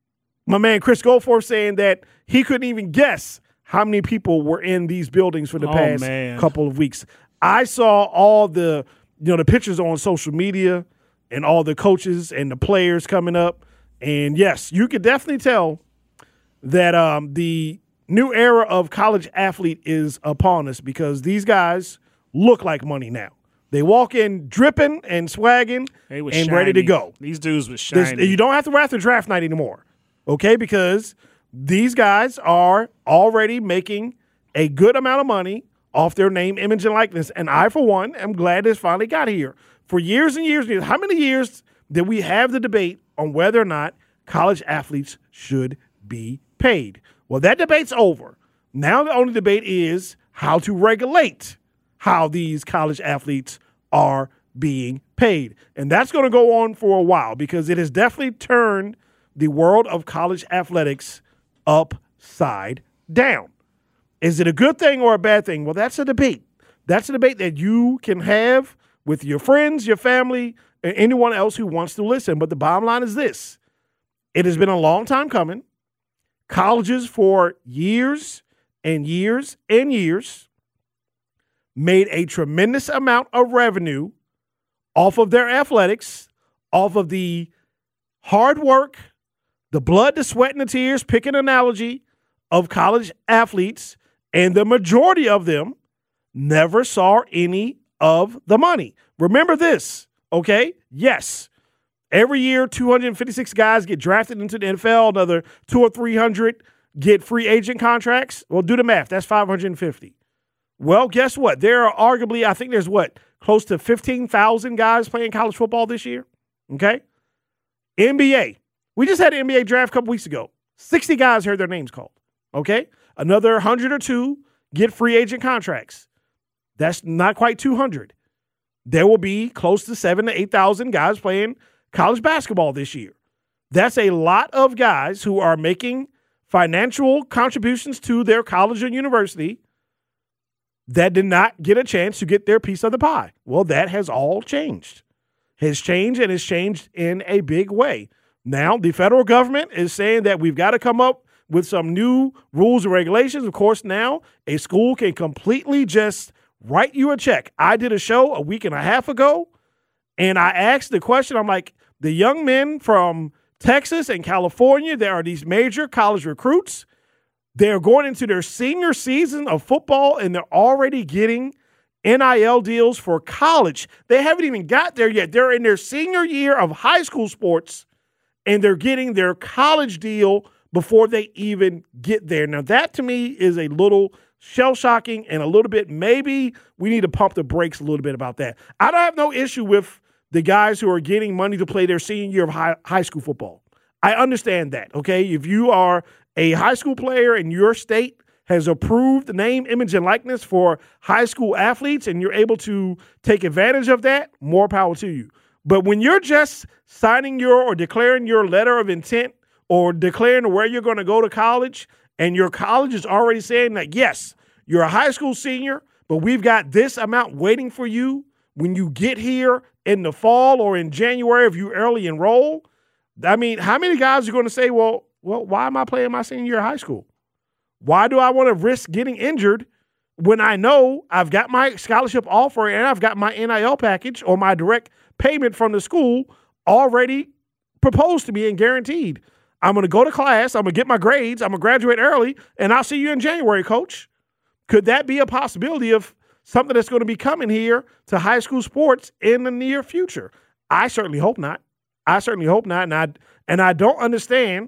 My man Chris Goforth saying that he couldn't even guess how many people were in these buildings for the Oh, past man. couple of weeks. I saw all the, you know, the pictures on social media and all the coaches and the players coming up. And yes, you could definitely tell that um, the new era of college athlete is upon us because these guys look like money now. They walk in dripping and swagging They was and ready to shiny. go. These dudes was This- shiny. you don't have to wait after draft night anymore, okay? Because these guys are already making a good amount of money off their name, image, and likeness. And I, for one, am glad it's finally got here. For years and years and years, how many years did we have the debate on whether or not college athletes should be paid? Well, that debate's over. Now the only debate is how to regulate how these college athletes are being paid. And that's going to go on for a while because it has definitely turned the world of college athletics upside down. Is it a good thing or a bad thing? Well, that's a debate. That's a debate that you can have with your friends, your family, and anyone else who wants to listen. But the bottom line is this. It has been a long time coming. Colleges for years and years and years made a tremendous amount of revenue off of their athletics, off of the hard work, the blood, the sweat, and the tears, pick an analogy, of college athletes, and the majority of them never saw any of the money. Remember this, okay? Yes, every year two hundred fifty-six guys get drafted into the N F L, another two or three hundred get free agent contracts. Well, do the math. That's five hundred fifty. Well, guess what? There are arguably, I think there's what, close to fifteen thousand guys playing college football this year, okay? N B A. We just had an N B A draft a couple weeks ago. sixty guys heard their names called, okay? Another one hundred or two get free agent contracts. That's not quite two hundred. There will be close to seven to eight thousand guys playing college basketball this year. That's a lot of guys who are making financial contributions to their college or university that did not get a chance to get their piece of the pie. Well, that has all changed. Has changed and has changed in a big way. Now, the federal government is saying that we've got to come up with some new rules and regulations. Of course, now a school can completely just write you a check. I did a show a week and a half ago, and I asked the question, I'm like, the young men from Texas and California, there are these major college recruits. They're going into their senior season of football, and they're already getting N I L deals for college. They haven't even got there yet. They're in their senior year of high school sports, and they're getting their college deal before they even get there. Now, that to me is a little shell-shocking and a little bit, maybe we need to pump the brakes a little bit about that. I don't have no issue with the guys who are getting money to play their senior year of high, high school football. I understand that, okay? If you are a high school player and your state has approved the name, image, and likeness for high school athletes and you're able to take advantage of that, more power to you. But when you're just signing your or declaring your letter of intent or declaring where you're going to go to college and your college is already saying that, yes, you're a high school senior, but we've got this amount waiting for you when you get here in the fall or in January if you early enroll. I mean, how many guys are going to say, well, well, why am I playing my senior year of high school? Why do I want to risk getting injured when I know I've got my scholarship offer and I've got my N I L package or my direct payment from the school already proposed to me and guaranteed? I'm going to go to class, I'm going to get my grades, I'm going to graduate early, and I'll see you in January, coach. Could that be a possibility of something that's going to be coming here to high school sports in the near future? I certainly hope not. I certainly hope not. And I, and I don't understand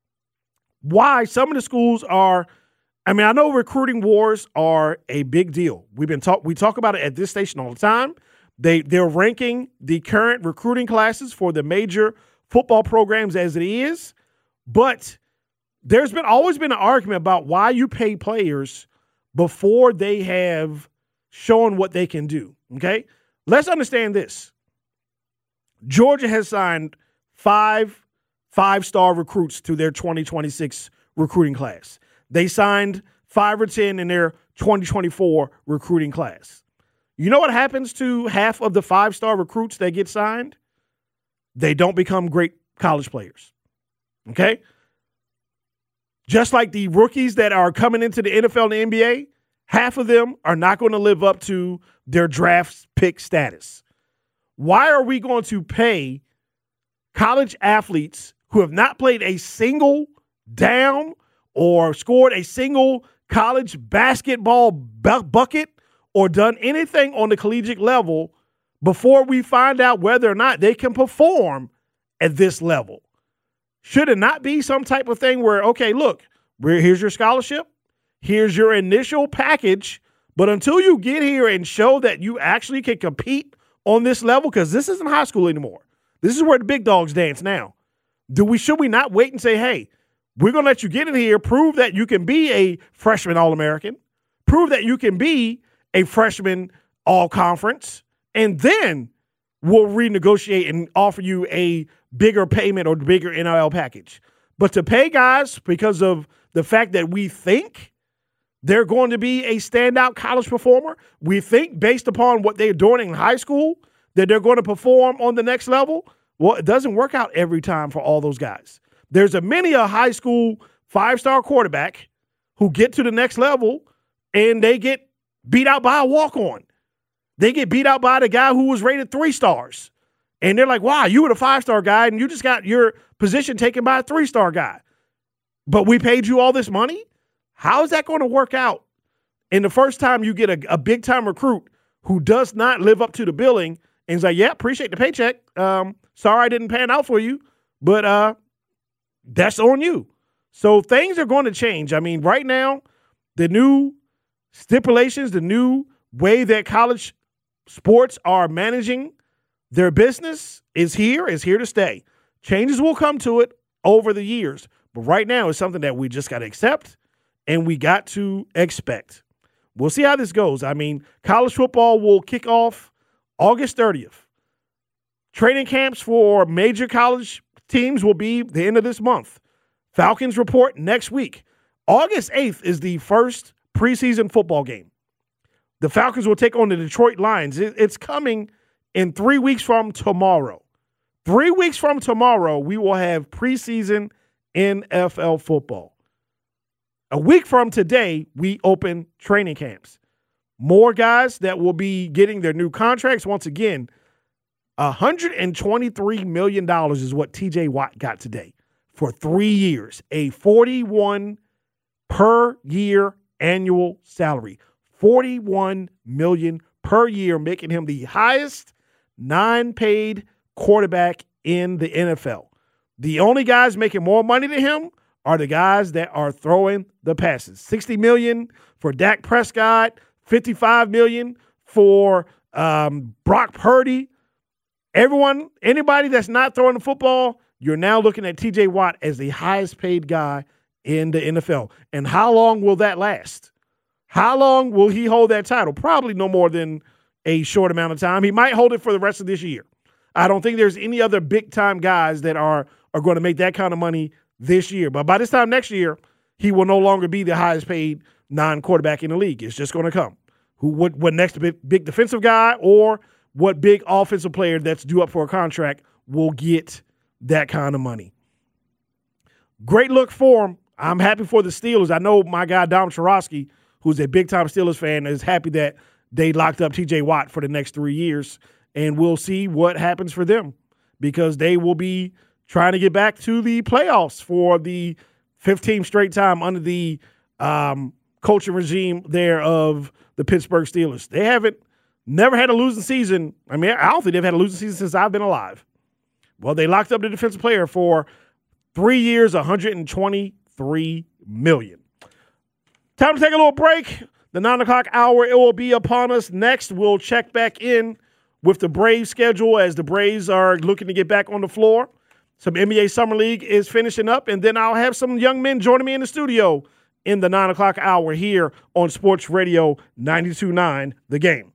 why some of the schools are, I mean, I know recruiting wars are a big deal. We've been talk, we talk about it at this station all the time. They, they're ranking the current recruiting classes for the major football programs as it is. But there's been always been an argument about why you pay players before they have shown what they can do, okay? Let's understand this. Georgia has signed five five-star recruits to their twenty twenty-six recruiting class. They signed five or ten in their twenty twenty-four recruiting class. You know what happens to half of the five-star recruits that get signed? They don't become great college players, okay? just like the rookies that are coming into the N F L and the N B A, half of them are not going to live up to their draft pick status. Why are we going to pay college athletes who have not played a single down or scored a single college basketball bu- bucket or done anything on the collegiate level before we find out whether or not they can perform at this level? Should it not be some type of thing where, okay, look, here's your scholarship, here's your initial package, but until you get here and show that you actually can compete on this level, because this isn't high school anymore. This is where the big dogs dance now. Do we should we not wait and say, hey, we're going to let you get in here, prove that you can be a freshman All-American, prove that you can be a freshman All-Conference, and then we'll renegotiate and offer you a bigger payment or bigger N I L package. But to pay guys because of the fact that we think they're going to be a standout college performer, we think based upon what they're doing in high school that they're going to perform on the next level, well, it doesn't work out every time for all those guys. There's a many a high school five-star quarterback who get to the next level and they get beat out by a walk-on. They get beat out by the guy who was rated three stars. And they're like, wow, you were the five-star guy and you just got your position taken by a three-star guy. But we paid you all this money? How is that going to work out? And the first time you get a, a big-time recruit who does not live up to the billing and is like, yeah, appreciate the paycheck. Um, sorry I didn't pan out for you, but uh, that's on you. So things are going to change. I mean, right now, the new stipulations, the new way that college sports are managing their business is here, is here to stay. Changes will come to it over the years. But right now, it's something that we just got to accept and we got to expect. We'll see how this goes. I mean, college football will kick off August thirtieth. Training camps for major college teams will be the end of this month. Falcons report next week. August eighth is the first preseason football game. The Falcons will take on the Detroit Lions. It's coming in three weeks from tomorrow. Three weeks from tomorrow, we will have preseason N F L football. A week from today, we open training camps. More guys that will be getting their new contracts. Once again, one hundred twenty-three million dollars is what T J Watt got today for three years, a forty-one per year annual salary. forty-one million dollars per year, making him the highest non-paid quarterback in the N F L. The only guys making more money than him are the guys that are throwing the passes. sixty million dollars for Dak Prescott, fifty-five million dollars for um, Brock Purdy. Everyone, anybody that's not throwing the football, you're now looking at T J Watt as the highest paid guy in the N F L. And how long will that last? How long will he hold that title? Probably no more than a short amount of time. He might hold it for the rest of this year. I don't think there's any other big-time guys that are, are going to make that kind of money this year. But by this time next year, he will no longer be the highest paid non-quarterback in the league. It's just going to come. Who what, what next big, big defensive guy or what big offensive player that's due up for a contract will get that kind of money. Great look for him. I'm happy for the Steelers. I know my guy Dom Chorosky, who's a big-time Steelers fan, is happy that they locked up T J Watt for the next three years, and we'll see what happens for them because they will be trying to get back to the playoffs for the fifteenth straight time under the um, coaching regime there of the Pittsburgh Steelers. They haven't never had a losing season. I mean, I don't think they've had a losing season since I've been alive. Well, they locked up the defensive player for three years, one hundred twenty-three million dollars. Time to take a little break. The nine o'clock hour, it will be upon us. Next, we'll check back in with the Braves schedule as the Braves are looking to get back on the floor. Some N B A Summer League is finishing up, and then I'll have some young men joining me in the studio in the nine o'clock hour here on Sports Radio ninety-two point nine The Game.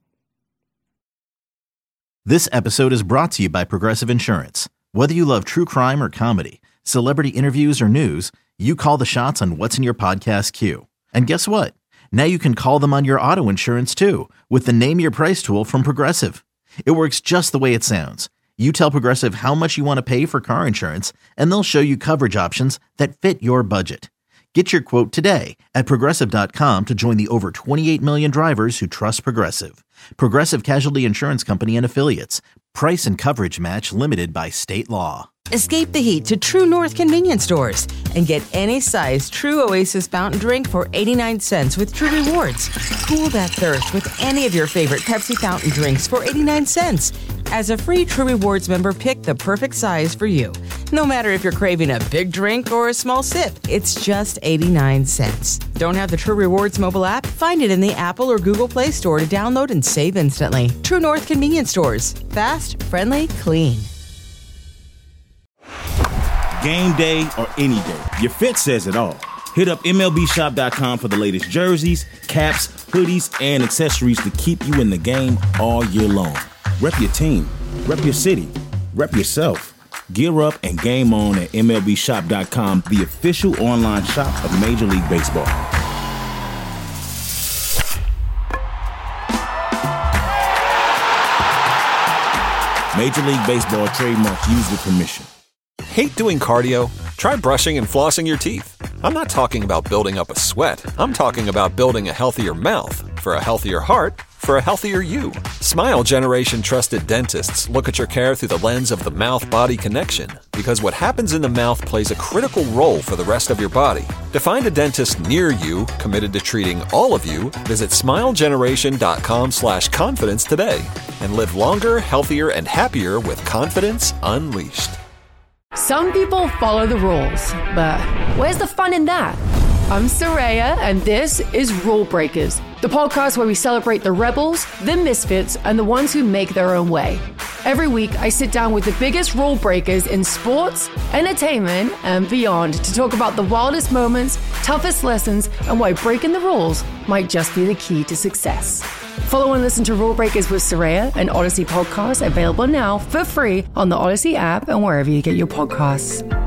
This episode is brought to you by Progressive Insurance. Whether you love true crime or comedy, celebrity interviews or news, you call the shots on what's in your podcast queue. And guess what? Now you can call them on your auto insurance too with the Name Your Price tool from Progressive. It works just the way it sounds. You tell Progressive how much you want to pay for car insurance, and they'll show you coverage options that fit your budget. Get your quote today at Progressive dot com to join the over twenty-eight million drivers who trust Progressive. Progressive Casualty Insurance Company and Affiliates. Price and coverage match limited by state law. Escape the heat to True North convenience stores and get any size True Oasis fountain drink for eighty-nine cents with True Rewards. Cool that thirst with any of your favorite Pepsi fountain drinks for eighty-nine cents. As a free True Rewards member, pick the perfect size for you. No matter if you're craving a big drink or a small sip, it's just eighty-nine cents. Don't have the True Rewards mobile app? Find it in the Apple or Google Play Store to download and save instantly. True North convenience stores. Fast, friendly, clean. Game day or any day, your fit says it all. Hit up M L B shop dot com for the latest jerseys, caps, hoodies, and accessories to keep you in the game all year long. Rep your team, rep your city, rep yourself. Gear up and game on at M L B shop dot com, the official online shop of Major League Baseball. Major League Baseball trademark used with permission. Hate doing cardio? Try brushing and flossing your teeth. I'm not talking about building up a sweat. I'm talking about building a healthier mouth. For a healthier heart, for a healthier you. Smile Generation trusted dentists look at your care through the lens of the mouth-body connection, because what happens in the mouth plays a critical role for the rest of your body. To find a dentist near you committed to treating all of you, visit smile generation dot com slash confidence today and live longer, healthier, and happier with confidence unleashed. Some people follow the rules, but where's the fun in that? I'm Soraya, and this is Rule Breakers, the podcast where we celebrate the rebels, the misfits, and the ones who make their own way. Every week, I sit down with the biggest rule breakers in sports, entertainment, and beyond to talk about the wildest moments, toughest lessons, and why breaking the rules might just be the key to success. Follow and listen to Rule Breakers with Soraya, an Odyssey podcast available now for free on the Odyssey app and wherever you get your podcasts.